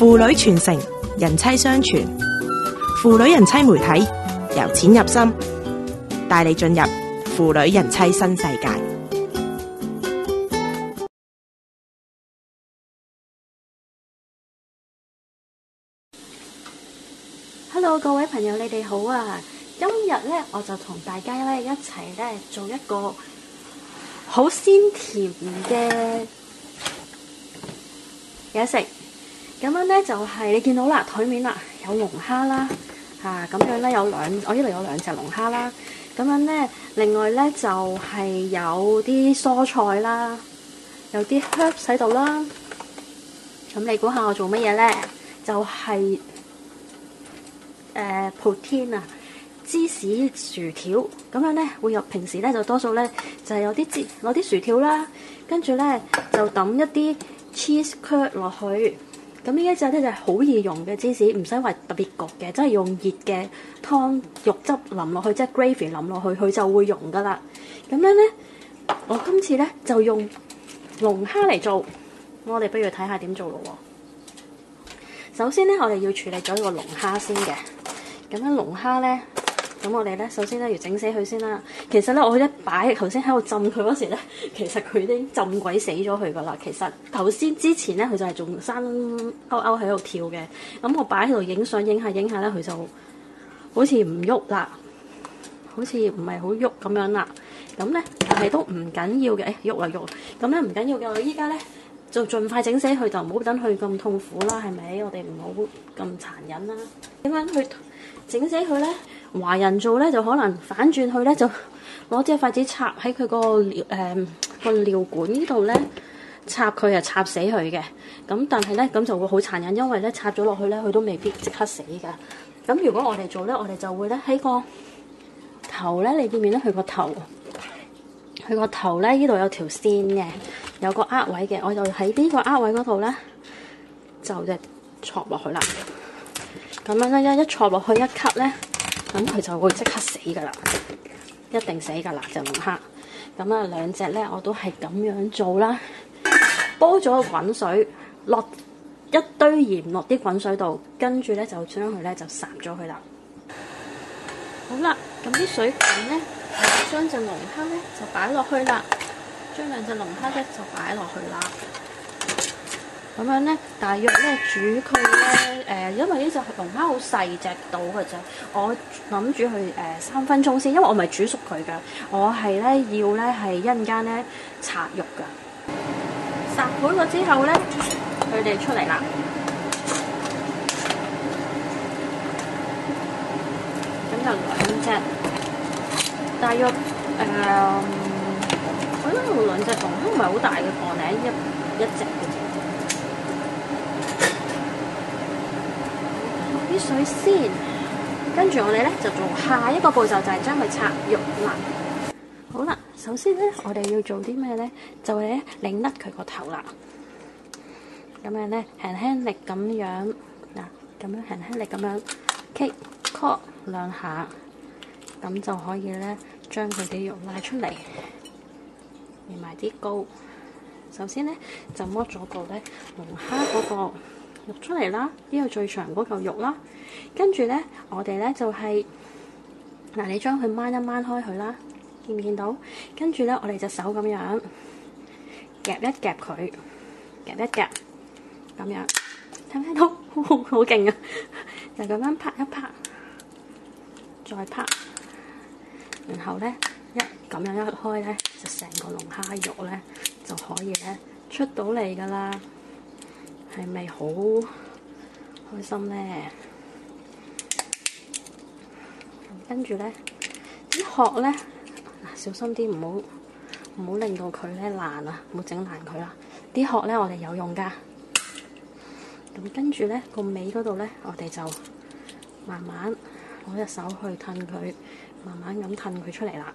父女傳承，人妻相傳，父女人妻媒體由淺入深，帶你進入父女人妻新世界。 Hello， 各位朋友，你哋好啊！今日咧，我就同大家咧一齊咧做一個好鮮甜嘅嘢食。咁樣咧就係你見到啦，台面啦有龍蝦啦，咁樣咧我呢度有兩隻龍蝦啦。咁樣咧，另外咧就係有啲蔬菜啦，有啲 herbs 喺度啦。咁你估下我做乜嘢咧？就係protein 啊，芝士薯條咁樣咧，會有平時咧就多數咧就係有啲攞啲薯條啦，跟住咧就揼一啲 cheese curd 落去。咁呢一隻咧就係好易溶嘅芝士，唔使話特別焗嘅，即係用熱嘅湯肉汁淋落去，即係 gravy 淋落去，佢就會溶噶啦。咁樣咧，我今次咧就用龍蝦嚟做，我哋不如睇下點做咯喎。首先咧，我哋要處理咗呢個龍蝦先嘅。咁樣龍蝦咧，咁我哋咧首先咧要整死佢先啦。其實咧，我一擺頭先喺度浸佢嗰時咧，其實佢已經浸鬼死咗佢噶啦。其實頭先之前咧，佢就係仲生勾勾喺度跳嘅。咁我擺喺度影相，影下咧，佢就好似唔喐啦，好似唔係好喐咁樣啦。咁咧，但係都唔緊要嘅。喐啊喐！咁咧唔緊要嘅，我依家咧就盡快整死佢，就唔好等佢咁痛苦啦，係咪？我哋唔好咁殘忍啦。點樣去整死佢咧？華人做咧就可能反轉去咧，就攞隻筷子插喺佢個尿管呢度咧，插佢啊，插死佢嘅。咁但係咧咁就會好殘忍，因為咧插咗落去咧，佢都未必即刻死㗎。咁如果我哋做咧，我哋就會咧喺個頭咧，你見唔見咧？佢個頭咧呢度有條線嘅，有個握位嘅，我就喺呢個握位嗰度咧就戳落去啦。咁樣咧一戳落去一吸咧，咁佢就會即刻死噶啦，一定死噶啦隻龍蝦。咁啊兩隻咧我都係咁樣做啦，煲咗滾水，落一堆鹽落啲滾水度，跟住咧就將佢咧就烚咗佢啦。好啦，咁啲水滾咧，我將隻龍蝦咧就擺落去啦，將兩隻龍蝦咧就擺落去啦。咁樣咧，大約咧煮佢咧，因為呢隻龍蝦好細隻到嘅啫，我諗煮佢3分鐘先，因為我唔係煮熟佢噶，我係咧要咧係一陣間咧拆肉噶。烚好咗之後咧，佢哋出嚟啦。咁就兩隻，大約我覺得兩隻龍蝦唔係好大嘅個呢，一隻嘅。啲水先，跟住我哋咧就做下一個步驟，就係將佢拆肉啦。好啦，首先咧我哋要做啲咩咧？就係咧擰甩佢個頭啦。咁樣咧輕輕力咁樣嗱，咁樣輕輕力咁樣 kick cock 兩下，咁就可以咧將佢啲肉拉出嚟，連埋啲膏。首先咧就剝咗個咧龍蝦嗰個肉出嚟啦，呢個最長嗰嚿肉啦，跟住咧，我哋咧就係嗱，你將佢掹一掹開佢啦，見唔見到？跟住咧，我哋隻手咁樣夾一夾佢，夾一夾，咁樣聽唔聽到？好勁啊！就咁樣拍一拍，再拍，然後咧咁樣一開咧，就成個龍蝦肉咧就可以咧出到嚟噶啦。係咪好開心咧？跟住咧啲殼咧，小心啲，唔好令到佢咧爛啊！唔好整爛佢啦。啲殼咧我哋有用噶。咁跟住咧個尾嗰度咧，我哋就慢慢攞隻手去褪佢，慢慢咁褪佢出嚟啦。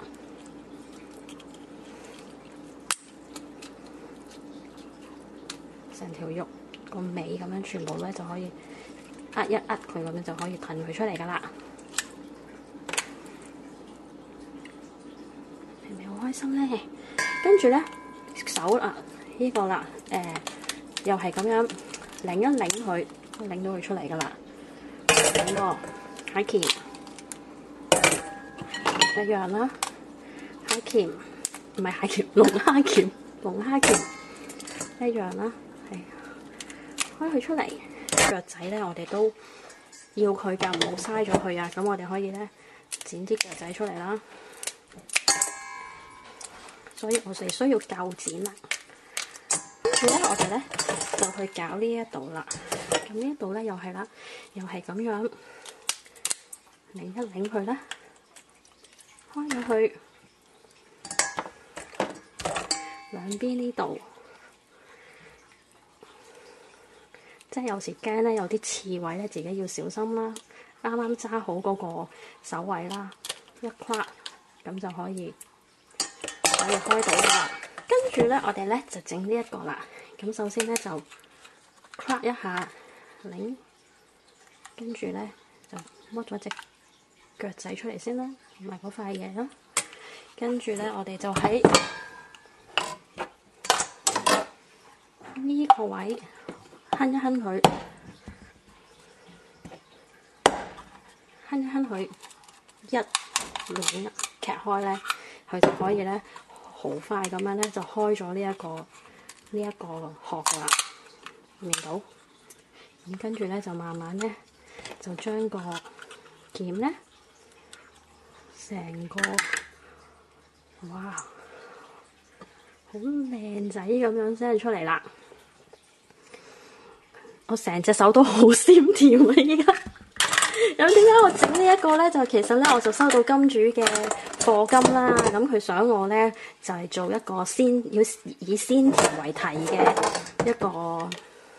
成條肉個尾咁樣全部咧就可以壓一壓佢，咁樣就可以褪佢出嚟噶啦。係咪好開心咧？跟住咧手啦，呢個啦，又係咁樣擰一擰佢， 擰到佢出嚟噶啦。兩個蟹鉗一樣啦，蟹鉗唔係蟹鉗，龍蝦鉗，龍蝦鉗一樣啦，係開佢出嚟。腳仔咧，我哋都要佢㗎，唔好嘥咗佢啊！咁我哋可以咧剪啲腳仔出嚟啦。所以我哋需要鉸剪啦。跟住咧，我哋咧就去搞呢一度啦。咁呢一度咧又係啦，又係咁樣擰一擰佢啦，開咗佢兩邊呢度。即係有時驚咧，有啲刺位咧，自己要小心啦。啱啱揸好嗰個手位啦，一跨咁就可以開到噶啦。跟住咧，我哋咧就整呢一個啦。咁首先咧就跨一下擰，跟住咧就剝咗隻腳仔出嚟先啦，同埋嗰塊嘢啦。跟住咧，我哋就喺呢個位哼一哼佢，哼一哼佢，一擰劇開咧，佢就可以咧好快咁樣咧就開咗呢一個殼噶啦，見到？咁跟住咧就慢慢咧就將個鉗咧成個哇好靚仔咁樣伸出嚟啦！我成隻手都好鮮甜啊！依家咁點解我整呢一個咧？就其實咧，我就收到金主嘅課金啦。咁佢想我咧就係做一個要以鮮甜為題嘅一個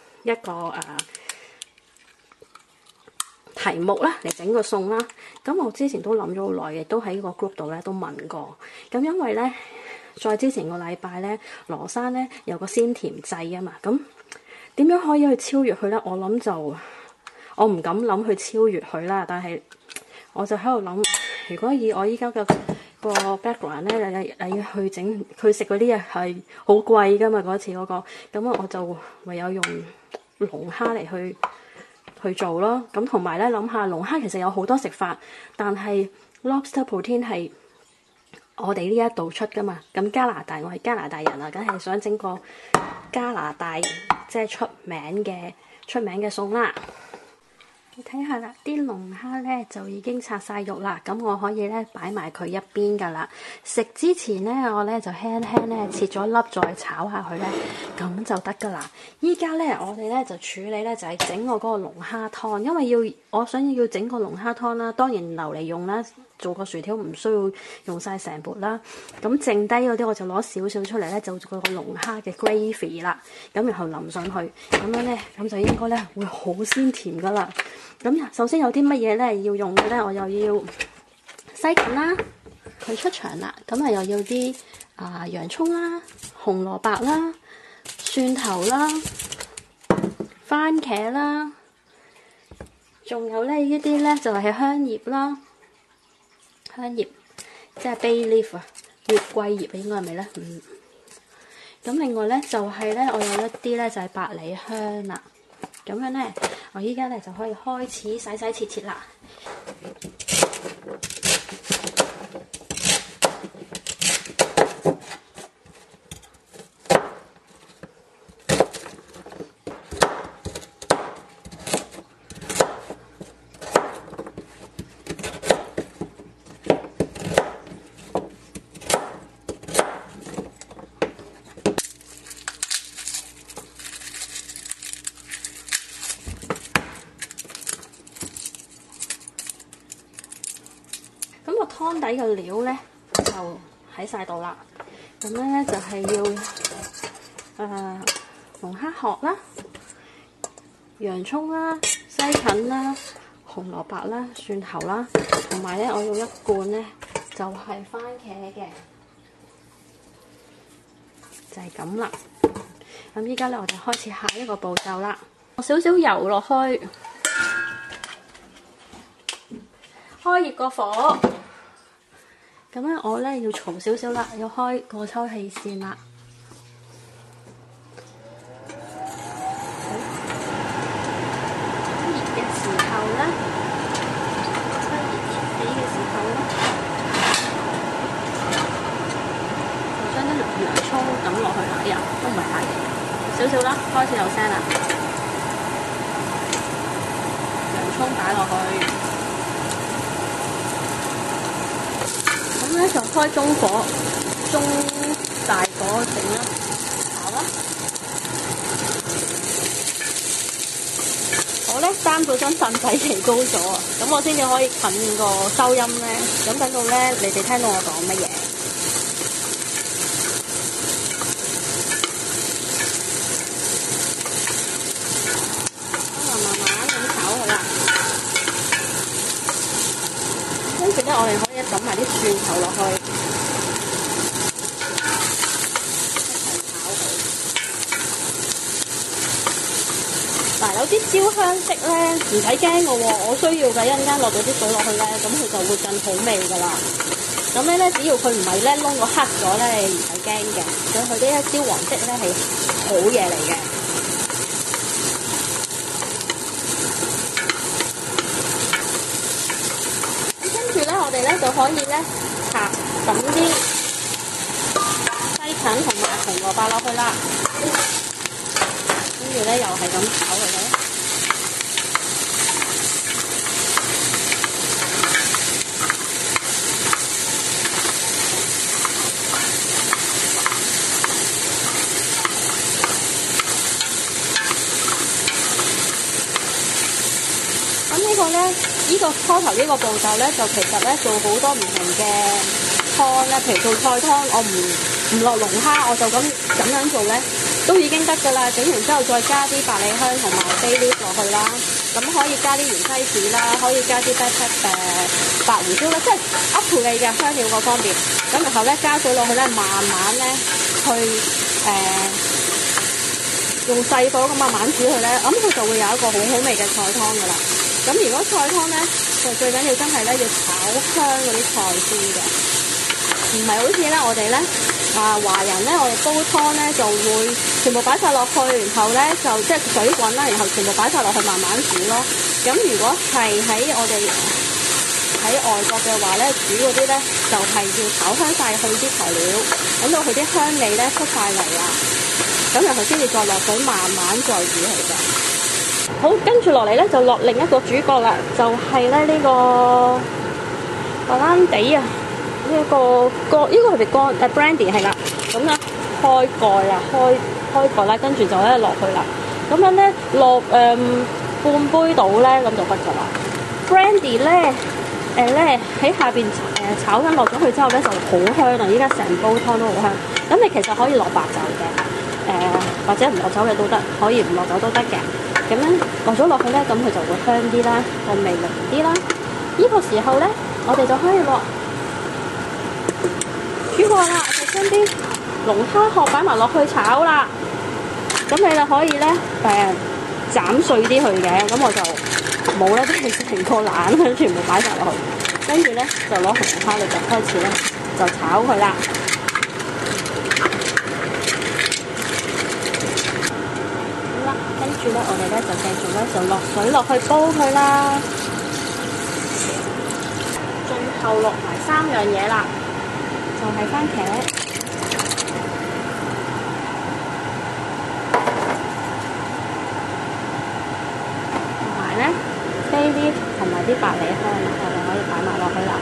題目啦，嚟整個餸啦。咁我之前都諗咗好耐嘅，都喺個 group 度咧都問過。咁因為咧，再之前個禮拜咧，羅山咧有個鮮甜劑啊嘛，咁點樣可以去超越佢咧？我諗就我唔敢諗去超越佢啦，但係我就喺度諗，如果以我依家嘅個 background 咧，你要去整佢食嗰啲嘢係好貴噶嘛，嗰次嗰個，咁我就唯有用龍蝦嚟去做咯。咁同埋咧，諗下龍蝦其實有好多食法，但係 lobster protein 係我哋呢一度出噶嘛。咁加拿大，我係加拿大人啊，梗係想整個加拿大即係出名嘅餸啦。你睇下啦，啲龍蝦咧就已經拆晒肉啦，咁我可以咧擺埋佢一邊噶啦。食之前咧，我咧就輕輕咧切咗粒再炒下佢咧，咁就得噶啦。依家咧我哋咧就處理咧就係整我嗰個龍蝦湯，因為我想要整個龍蝦湯啦，當然留嚟用啦。做個薯條唔需要用晒成盤啦，咁剩低嗰啲我就攞少少出嚟咧，就做個龍蝦嘅 gravy 啦。咁然後淋上去，咁樣咧，咁就應該咧會好鮮甜噶啦。咁首先有啲乜嘢咧要用嘅咧，我又要西芹啦，佢出場啦。咁啊又要啲洋葱啦、紅蘿蔔啦、蒜頭啦、番茄啦，仲有咧呢啲咧就係香葉啦。香葉即係 bay leaf 啊，月桂葉應該係咪咧？咁另外咧就係咧，我有一啲咧就係百里香啦。咁樣咧，我依家咧就可以開始洗切切啦。湯底嘅料咧就喺晒度啦，咁咧就係要龍蝦殼啦、洋葱啦、西芹啦、紅蘿蔔啦、蒜頭啦，同埋咧我要一罐咧就係番茄嘅，就係咁啦。咁依家咧我哋開始下一個步驟啦，我少少油落去，開熱個火。咁咧，我咧要嘈少少啦，要開個抽氣扇啦。 候咧，熱起嘅時候咧，就將啲洋葱抌落去啦。哎呀，都唔係太少少啦，開始有聲啦。洋葱擺落去，咁咧就開中火、中大火整啦，炒啦。我咧擔到張凳仔企高咗啊，咁我先至可以近個收音咧。咁等到咧，你哋聽到我講乜嘢？跟住咧，我哋可以抌埋啲蒜頭落去，一齊炒佢。嗱，有啲焦香色咧，唔使驚嘅喎，我需要嘅，一陣間落咗啲水落去咧，咁佢就會更好味噶啦。咁咧，只要佢唔係咧燶到黑咗咧，唔使驚嘅。佢呢一焦黃色咧係好嘢嚟嘅。我哋咧就可以咧揼啲西芹同埋紅蘿蔔落去啦，跟住咧又係咁炒佢咧。呢個初頭呢個步驟咧，就其實咧做好多唔同嘅湯咧，譬如做菜湯，我唔落龍蝦，我就咁樣做咧，都已經得㗎啦。整完之後再加啲百里香同埋 bay leaf 落去啦，咁可以加啲芫茜子啦，可以加啲白胡椒啦，即係 up to 你嘅香料嗰方面。咁然後咧加水落去咧，慢慢咧去用細火咁慢慢煮佢咧，咁佢就會有一個好好味嘅菜湯㗎啦。咁如果菜湯咧，就最緊要真係咧要炒香嗰啲菜先嘅，唔係好似咧我哋咧華人咧，我哋煲湯咧就會全部擺晒落去，然後咧就即係水滾啦，然後全部擺晒落去慢慢煮咯。咁如果係喺我哋喺外國嘅話咧，煮嗰啲咧就係要炒香晒佢啲材料，等到佢啲香味咧出晒嚟啦，咁然後先至再落水慢慢再煮佢嘅。好，跟住落嚟咧就落另一個主角啦，就係咧呢個白蘭地啊，呢個係咪乾brandy 係啦，咁咧開蓋啦，開蓋啦，跟住就咧落去啦，咁樣咧落半杯到咧，咁就得㗎啦。brandy 咧喺下邊炒緊落咗去之後咧就好香啊！依家成煲湯都好香。咁你其實可以落白酒嘅，或者唔落酒嘅都得，可以唔落酒都得嘅。咁樣落咗落去咧，咁佢就會香啲啦，個味濃啲啦。呢個時候咧，我哋就可以落煮過啦，就將啲龍蝦殼擺埋落去炒啦。咁你就可以咧斬碎啲佢嘅，咁我就冇咧，都係成個籃全部擺晒落去。跟住咧就攞紅蝦，你就開始咧就炒佢啦。跟住咧，我哋咧就繼續咧就落水落去煲佢啦。最後落埋3樣嘢啦，就係番茄、同埋咧 bay leaf 同埋啲百里香，我哋可以擺埋落去啦。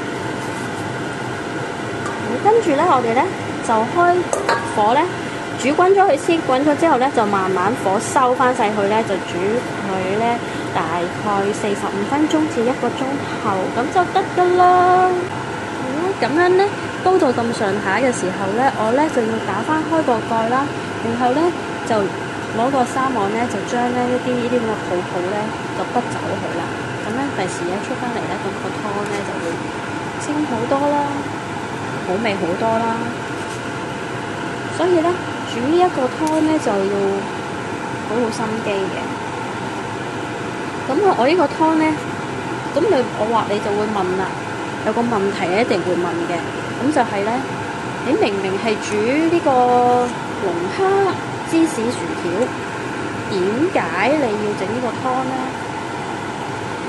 跟住咧，我哋咧就開火咧。煮滾咗佢先，滾咗之後咧就慢慢火收翻晒佢咧，就煮佢咧大概45分鐘至1個鐘頭，咁就得㗎啦。咁樣咧煲到咁上下嘅時候咧，我咧就要打翻開個蓋啦，然後咧就攞個砂網咧就將咧呢啲咁嘅泡泡咧就滗走佢啦。咁咧第時咧出翻嚟咧，咁個湯咧就會清好多啦，好味好多啦。所以咧煮呢一個湯咧就要好心機嘅。咁我呢個湯咧，咁你就會問啦，有個問題一定會問嘅，咁就係咧，你明明係煮呢個龍蝦芝士薯條，點解你要整呢個湯咧？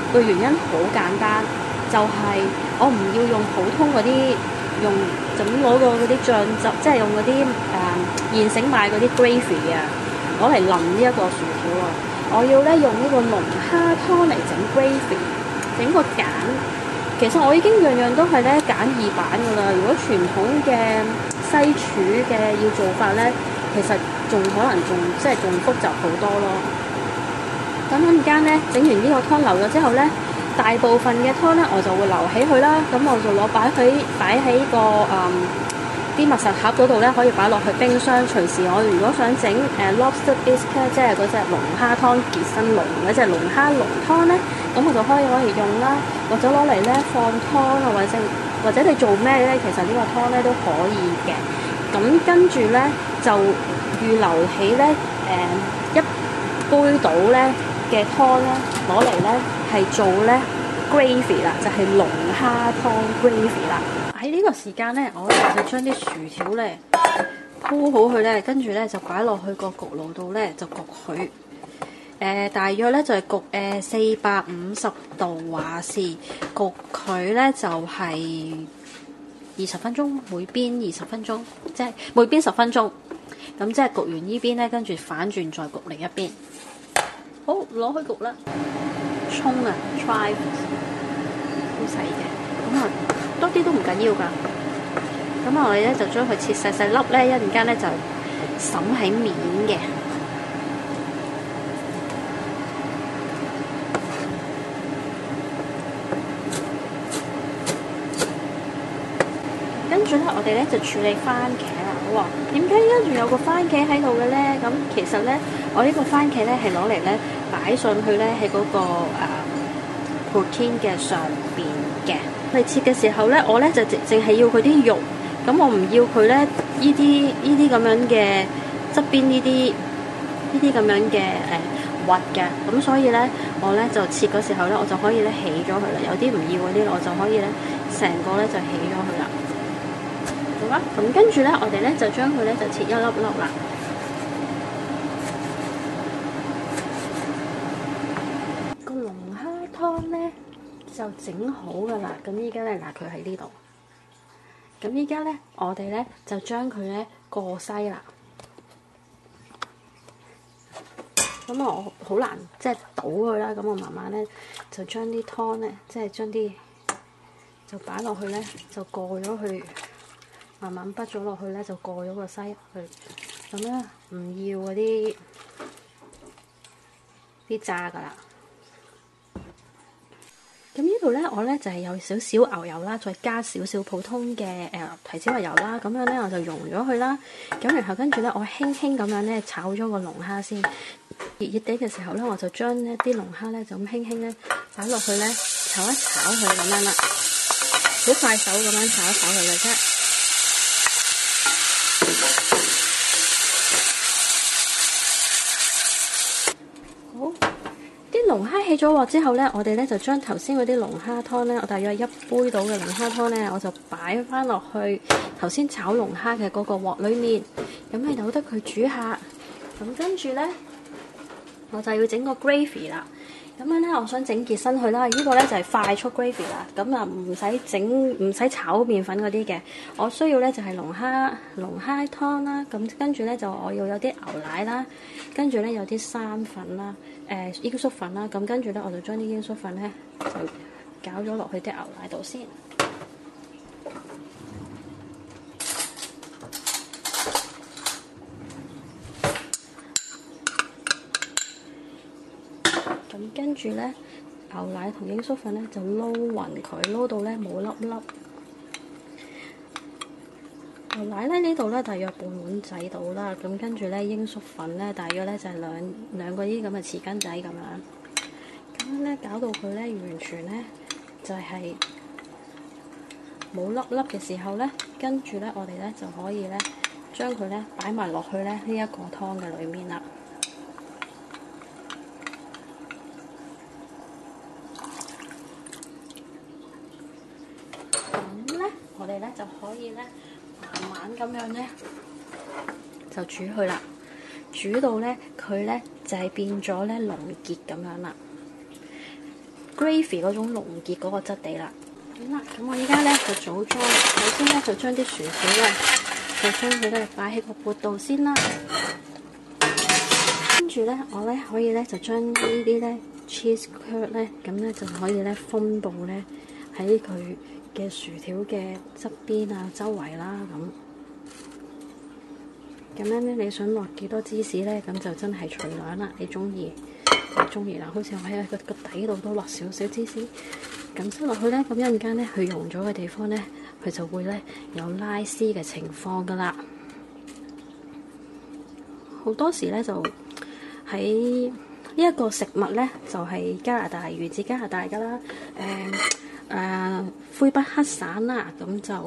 個原因好簡單，就係、我唔要用普通嗰啲就咁攞個嗰啲醬汁，即係用嗰啲現成買嗰啲 gravy 啊，攞嚟淋呢一個薯條啊。我要咧用呢個龍蝦湯嚟整 gravy， 整個鹼。其實我已經樣樣都係咧簡易版噶啦。如果傳統嘅西廚嘅要做法咧，其實仲可能仲複雜好多咯。咁陣間咧整完呢個湯流咗之後咧，大部分嘅湯咧我就會留起佢啦。咁我就攞擺喺個啲密實盒嗰度咧，可以擺落去冰箱，隨時我如果想整lobster bisque， 即係嗰隻龍蝦湯傑森龍嗰隻龍蝦濃湯咧，咁我就可以攞嚟用啦，或者攞嚟咧放湯啊，或者你做咩咧，其實呢個湯咧都可以嘅。咁跟住咧就預留起咧一杯倒咧嘅湯咧，攞嚟咧係做咧 gravy 啦，就係龍蝦湯 gravy 啦。喺呢個時間咧，我就將啲薯條咧鋪好佢咧，跟住咧就擺落去個焗爐度咧就焗佢。大約咧就係焗450度華氏焗佢咧就係20分鐘，每邊20分鐘，即係每邊10分鐘。咁即係焗完呢邊咧，跟住反轉再焗另一邊。好，攞去焗啦。葱啊 ，chives 好細嘅，咁啊多啲都唔緊要㗎。咁我哋咧就將佢切細細粒咧，一陣間咧就揼喺面嘅。跟住咧，我哋咧就處理番茄啦。哇，點解依家仲有個番茄喺度嘅咧？咁其實咧，我呢個番茄咧係攞嚟咧擺上去咧喺嗰個protein 嘅上邊嘅。你切嘅時候咧，我咧就淨係要佢啲肉，咁我唔要佢咧呢啲咁樣嘅側邊呢啲咁樣嘅核嘅。咁所以咧，我咧就切嘅時候咧，我就可以咧起咗佢啦。有啲唔要嗰啲，我就可以咧成個咧就起咗佢啦。好啦，咁跟住咧，我哋咧就將佢咧就切一粒粒啦。個龍蝦湯咧就整好噶啦。咁依家咧嗱，佢喺呢度。咁依家咧，我哋咧就將佢咧過篩啦。咁我好難即係倒佢啦。咁我慢慢咧就將啲湯咧，即係將啲就擺落去咧，就過咗去。慢慢畢咗落去咧，就過咗個篩入去。咁咧唔要嗰啲渣噶啦。咁呢度咧，我咧就係有少少牛油啦，再加少少普通嘅提子核油啦。咁樣咧我就溶咗佢啦。咁然後跟住咧，我輕輕咁樣咧炒咗個龍蝦先。熱熱地嘅時候咧，我就將一啲龍蝦咧就咁輕輕咧擺落去咧炒一炒佢咁樣啦。好快手咁樣炒一炒佢嘅啫。好，啲龍蝦起咗鑊之後咧，我哋咧就將頭先嗰啲龍蝦湯咧，我大約1杯到嘅龍蝦湯咧，我就擺翻落去頭先炒龍蝦嘅嗰個鑊裏面，咁係由得佢煮下。咁跟住咧，我就要整個 gravy 啦。咁樣咧，我想整結身佢啦。呢個咧就係快速 gravy 啦。咁啊，唔使炒麵粉嗰啲嘅。我需要咧就係龍蝦湯啦。咁跟住咧就我要有啲牛奶啦，跟住咧有啲生粉啦，鷹粟粉啦。咁跟住咧我就將啲鷹粟粉咧就攪咗落去啲牛奶度先。咁跟住咧，牛奶同鷹粟粉咧就撈勻佢，撈到咧冇粒粒。牛奶咧呢度咧大約半碗仔到啦，咁跟住咧鷹粟粉咧大約咧就係兩個啲咁嘅匙羹仔咁樣。咁樣咧搞到佢咧完全咧就係冇粒粒嘅時候咧，跟住咧我哋咧就可以咧將佢咧擺埋落去咧呢一個湯嘅裡面啦。我哋咧就可以咧慢慢咁樣咧就煮佢啦，煮到咧佢咧就係變咗咧濃結咁樣啦。 gravy 嗰種濃結嗰個質地啦。好啦，咁我依家咧就組裝，首先咧就將啲薯條咧就將佢咧擺喺個缽度先啦。跟住咧，我咧可以咧就將呢啲咧 cheese curd 咧，咁咧就可以咧分佈咧喺佢嘅薯條嘅側邊啊、周圍啦咁樣咧，你想落幾多芝士咧，咁就真係隨量啦。你中意啦，好似我喺個底度都落少少芝士，咁塞落去咧，咁一陣間咧佢溶咗嘅地方咧，佢就會咧有拉絲嘅情況噶啦。好多時咧就喺呢一個食物咧，就係加拿大源自加拿大噶啦，魁北克省啦，咁就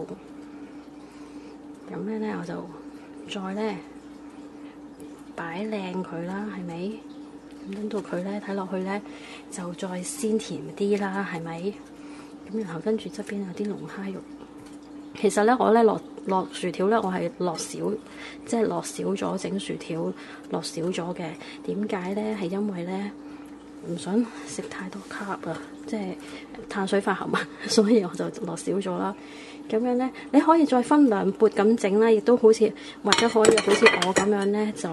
咁咧，我就再咧擺靚佢啦，係咪？咁等到佢咧睇落去咧，就再鮮甜啲啦，係咪？咁然後跟住側邊有啲龍蝦肉。其實咧，我咧落薯條咧，我係落少，即係落少咗整薯條，落少咗嘅。點解咧？係因為咧唔想食太多 carb 啊，即係碳水化合物，所以我就落少咗啦。咁樣咧，你可以再分兩缽咁整啦，亦都好似或者可以好似我咁樣咧，就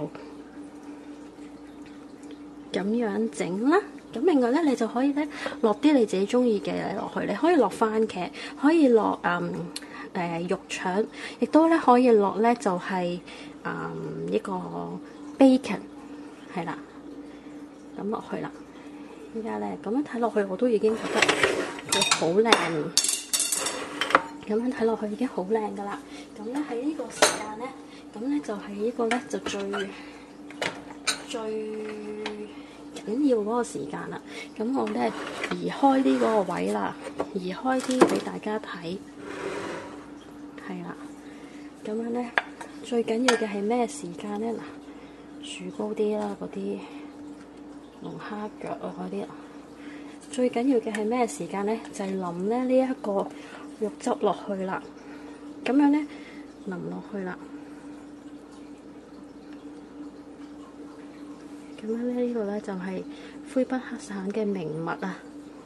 咁樣整啦。咁另外咧，你就可以咧落啲你自己中意嘅嘢落去，你可以落番茄，可以落肉腸，亦都咧可以落咧就係一個 bacon 係啦，咁落去啦。依家咧咁樣睇落去，我都已經覺得佢好靚。咁樣睇落去已經好靚噶啦。咁咧喺呢個時間咧，咁咧就係呢個咧就最緊要嗰個時間啦。咁我咧移開呢個位啦，移開啲俾大家睇。係啦，咁樣咧最緊要嘅係咩時間咧？嗱，豎高啲啦，嗰啲龍蝦腳啊嗰啲。最緊要嘅係咩時間咧？就係淋咧呢一個肉汁落去啦。咁樣咧淋落去啦。咁樣咧呢個咧就係魁北克省嘅名物啊！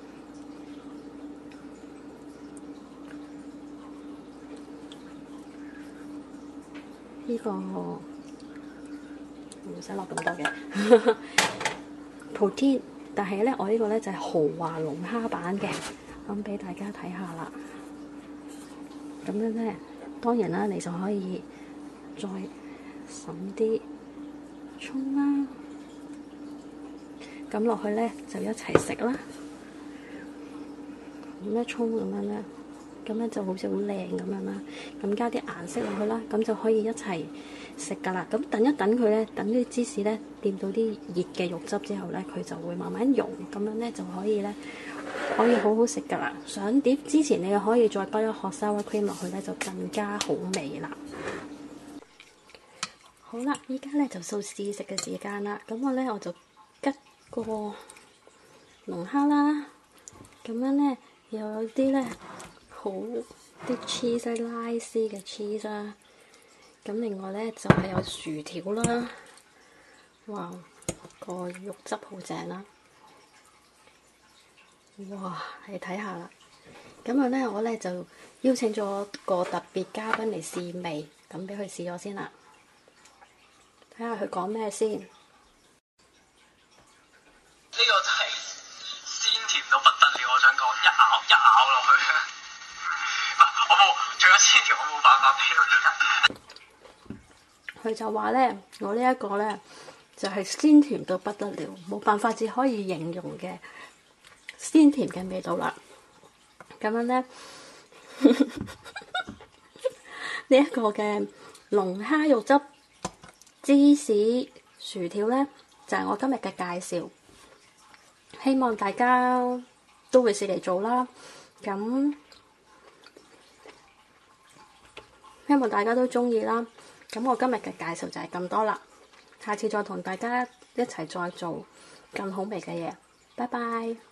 呢個唔使落咁多嘅，protein，但係咧我呢個咧就係豪華龍蝦版嘅，咁俾大家睇下啦。咁樣咧，當然啦，你就可以再揼啲葱啦，咁落去咧就一齊食啦。咁咧葱咁樣咧。咁咧就好似好靚咁樣啦，咁加啲顏色落去啦，咁就可以一齊食噶啦。咁等一等佢咧，等啲芝士咧掂到啲熱嘅肉汁之後咧，佢就會慢慢溶，咁樣咧就可以好好食噶啦。上碟之前你又可以再加一殼 sour cream 落去咧，就更加好味啦。好啦，依家咧就到試食嘅時間啦。咁我就吉個龍蝦啦，咁樣咧又有啲咧。好啲 cheese 拉絲嘅 cheese 啦，咁另外咧就係有薯條啦，哇，個肉汁好正啦，哇，你睇下啦，咁樣咧我咧就邀請咗個特別嘉賓嚟試味，咁俾佢試咗先啦，睇下佢講咩先。呢個就係鮮甜到不得了，我想講一咬落去。除咗鮮甜，我冇辦法俾佢就話咧，我呢一個咧就係鮮甜到不得了，冇辦法只可以形容嘅鮮甜嘅味道啦。咁樣咧，呢一個嘅龍蝦肉汁芝士薯條咧，就係我今日嘅介紹。希望大家都會試嚟做啦。咁希望大家都中意啦。咁我今日嘅介紹就係咁多啦。下次再同大家一齊再做更好味嘅嘢。拜拜。